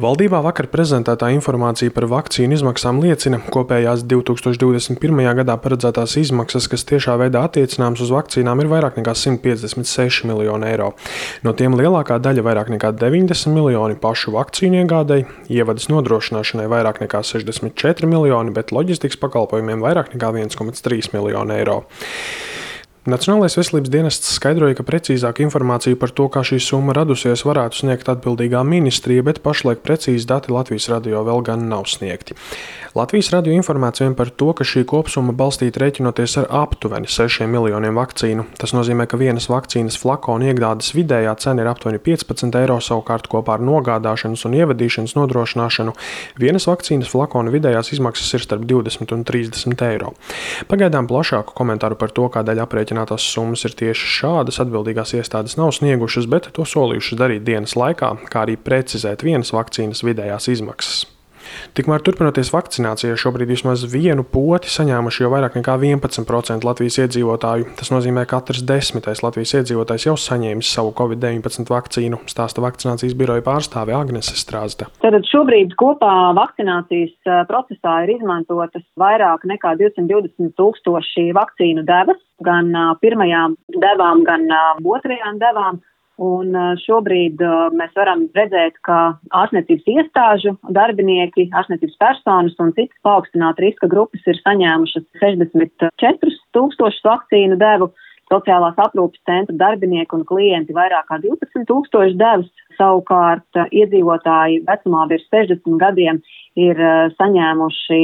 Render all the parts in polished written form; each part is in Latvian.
Valdībā vakar prezentētā informācija par vakcīnu izmaksām liecina, kopējās 2021. gadā paredzētās izmaksas, kas tiešā veidā attiecināmas uz vakcīnām, ir vairāk nekā 156 miljoni eiro. No tiem lielākā daļa, vairāk nekā 90 miljoni, pašu vakcīnu iegādei, ievadas nodrošināšanai vairāk nekā 64 miljoni, bet loģistikas pakalpojumiem vairāk nekā 1,3 miljoni eiro. Nacionālais veselības dienests skaidroja, ka precīzāku informāciju par to, kā šī summa radusies, varētu sniegt atbildīgā ministrija, bet pašlaik precīzi dati Latvijas radio vēl gan nav sniegti. Latvijas radio informēts vien par to, ka šī kopsumma balstīta rēķinoties ar aptuveni 6 miljoniem vakcīnu. Tas nozīmē, ka vienas vakcīnas flakona iegādes vidējā cena ir aptuveni 15 eiro, savukārt kopā ar nogādāšanas un ievadīšanas nodrošināšanu vienas vakcīnas flakona vidējās izmaksas ir starp 20 un 30 eiro. Pagaidām plašāku komentāru par to, kādēļ aprēķinātās summas ir tieši šādas, atbildīgās iestādes nav sniegušas, bet to solījušas darīt dienas laikā, kā arī precizēt vienas vakcīnas vidējās izmaksas. Tikmēr turpinoties vakcinācijai, šobrīd vismaz vienu poti saņēmuši jau vairāk nekā 11% Latvijas iedzīvotāju. Tas nozīmē, ka katrs 10. Latvijas iedzīvotājs jau saņēmis savu COVID-19 vakcīnu, stāsta vakcinācijas biroja pārstāve Agnese Strazda. Tātad šobrīd kopā vakcinācijas procesā ir izmantotas vairāk nekā 220 000 vakcīnu devas, gan pirmajām devām, gan otrajām devām. Un šobrīd mēs varam redzēt, ka ārstniecības iestāžu darbinieki, ārstniecības personas un citas paaugstināta riska grupas ir saņēmušas 64 000 vakcīnu devu, sociālās aprūpes centra darbinieki un klienti vairāk kā 12 000 devas. Savukārt iedzīvotāji vecumā virs 60 gadiem ir saņēmuši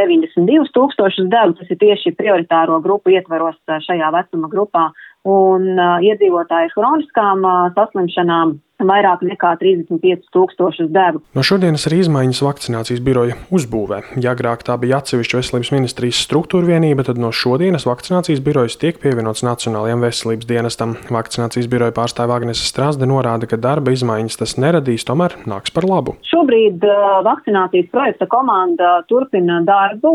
92 000 devu, tas ir tieši prioritāro grupu ietveros šajā vecuma grupā. Un iedzīvotāji ar hroniskām saslimšanām vairāk nekā 35 000 devu. No šodienas arī izmaiņas vakcinācijas biroja uzbūvē. Ja agrāk tā bija atsevišķa veselības ministrijas struktūra vienība, tad no šodienas vakcinācijas birojas tiek pievienots Nacionālajam veselības dienestam. Vakcinācijas biroja pārstāve Agnese Strazde norāda, ka darba izmaiņas tas neradīs, tomēr nāks par labu. Šobrīd vakcinācijas projekta komanda turpina darbu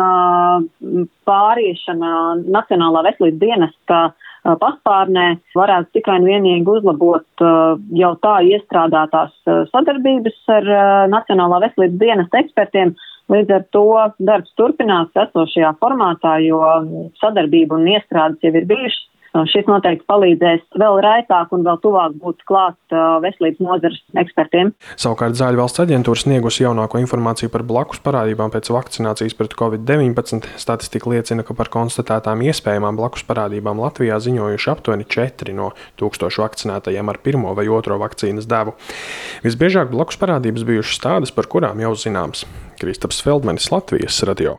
un pāriešana Nacionālā veselības dienesta paspārnē varētu tikai un vienīgi uzlabot jau tā iestrādātās sadarbības ar Nacionālā veselības dienesta ekspertiem. Līdz ar to darbs turpinās esošajā formātā, jo sadarbība un iestrādes jau ir bijušas. Šis noteikti palīdzēs vēl raitāk un vēl tuvāk būt klāt veselības nozares ekspertiem. Savukārt Zāļu valsts aģentūra sniegusi jaunāko informāciju par blakus parādībām pēc vakcinācijas pret COVID-19. Statistika liecina, ka par konstatētām iespējamām blakus parādībām Latvijā ziņojuši aptuveni 4 no 1000 vakcinētajiem ar pirmo vai otro vakcīnas devu. Visbiežāk blakus parādības bijušas tādas, par kurām jau zināms. Kristaps Feldmanis, Latvijas radio.